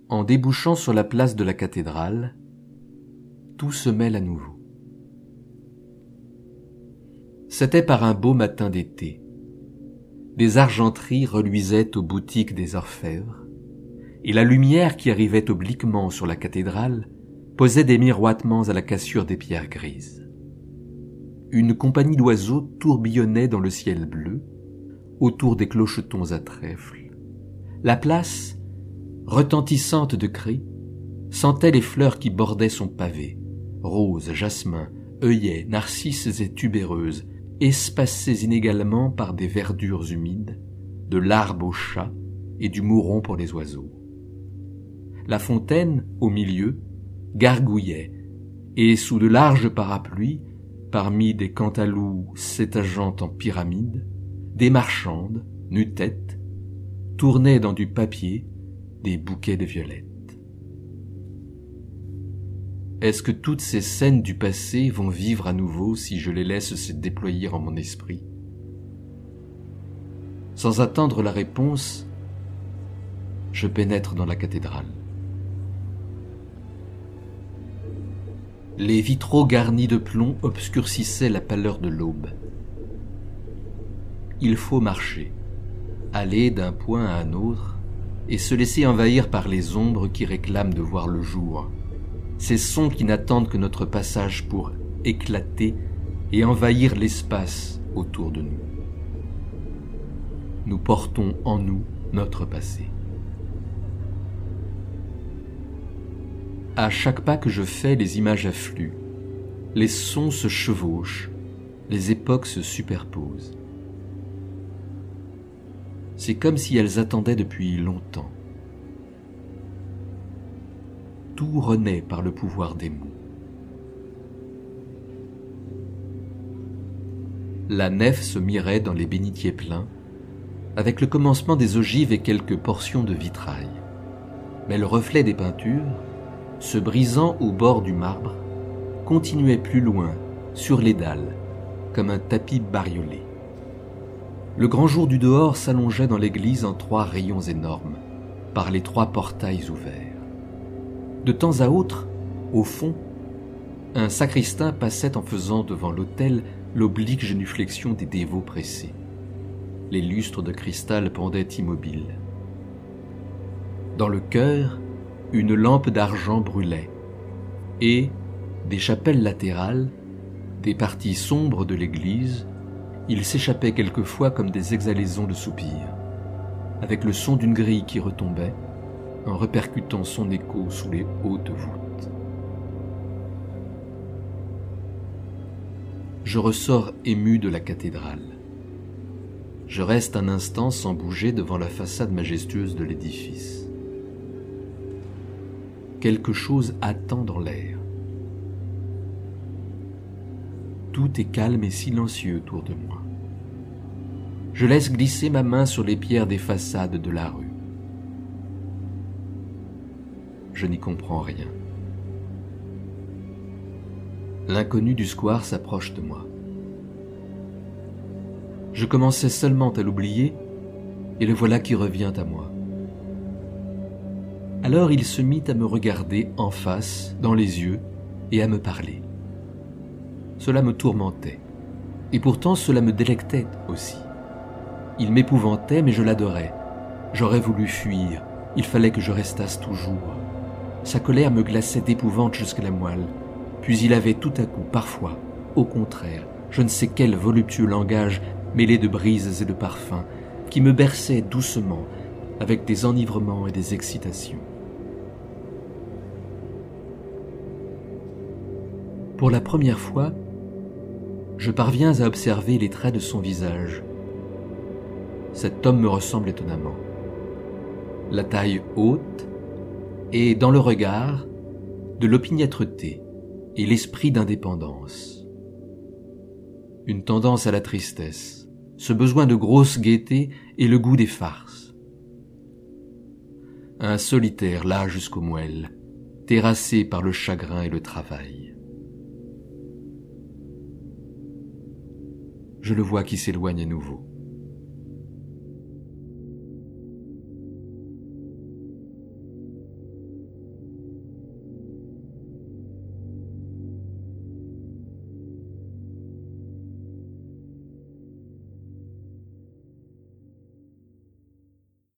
En débouchant sur la place de la cathédrale, tout se mêle à nouveau. C'était par un beau matin d'été. Des argenteries reluisaient aux boutiques des orfèvres, et la lumière qui arrivait obliquement sur la cathédrale posait des miroitements à la cassure des pierres grises. Une compagnie d'oiseaux tourbillonnait dans le ciel bleu, autour des clochetons à trèfle. La place, retentissante de cris, sentait les fleurs qui bordaient son pavé, roses, jasmins, œillets, narcisses et tubéreuses, espacées inégalement par des verdures humides, de l'arbre aux chats et du mouron pour les oiseaux. La fontaine, au milieu, gargouillait, et sous de larges parapluies, parmi des cantaloups s'étageant en pyramide, des marchandes, nu-tête, tournaient dans du papier des bouquets de violettes. Est-ce que toutes ces scènes du passé vont vivre à nouveau si je les laisse se déployer en mon esprit? Sans attendre la réponse, je pénètre dans la cathédrale. Les vitraux garnis de plomb obscurcissaient la pâleur de l'aube. Il faut marcher, aller d'un point à un autre, et se laisser envahir par les ombres qui réclament de voir le jour, ces sons qui n'attendent que notre passage pour éclater et envahir l'espace autour de nous. Nous portons en nous notre passé. À chaque pas que je fais, les images affluent, les sons se chevauchent, les époques se superposent. C'est comme si elles attendaient depuis longtemps. Tout renaît par le pouvoir des mots. La nef se mirait dans les bénitiers pleins, avec le commencement des ogives et quelques portions de vitrail. Mais le reflet des peintures, se brisant au bord du marbre, continuait plus loin, sur les dalles, comme un tapis bariolé. Le grand jour du dehors s'allongeait dans l'église en 3 rayons énormes, par les 3 portails ouverts. De temps à autre, au fond, un sacristain passait en faisant devant l'autel l'oblique génuflexion des dévots pressés. Les lustres de cristal pendaient immobiles. Dans le chœur, une lampe d'argent brûlait, et, des chapelles latérales, des parties sombres de l'église, il s'échappait quelquefois comme des exhalaisons de soupirs, avec le son d'une grille qui retombait, en répercutant son écho sous les hautes voûtes. Je ressors ému de la cathédrale. Je reste un instant sans bouger devant la façade majestueuse de l'édifice. Quelque chose attend dans l'air. Tout est calme et silencieux autour de moi. Je laisse glisser ma main sur les pierres des façades de la rue. Je n'y comprends rien. L'inconnu du square s'approche de moi. Je commençais seulement à l'oublier, et le voilà qui revient à moi. Alors il se mit à me regarder en face, dans les yeux, et à me parler. Cela me tourmentait, et pourtant cela me délectait aussi. Il m'épouvantait, mais je l'adorais. J'aurais voulu fuir, il fallait que je restasse toujours. Sa colère me glaçait d'épouvante jusqu'à la moelle, puis il avait tout à coup, parfois, au contraire, je ne sais quel voluptueux langage mêlé de brises et de parfums, qui me berçait doucement, avec des enivrements et des excitations. Pour la première fois, je parviens à observer les traits de son visage. Cet homme me ressemble étonnamment. La taille haute et, dans le regard, de l'opiniâtreté et l'esprit d'indépendance. Une tendance à la tristesse, ce besoin de grosse gaieté et le goût des farces. Un solitaire là jusqu'aux moelles, terrassé par le chagrin et le travail. Je le vois qui s'éloigne à nouveau.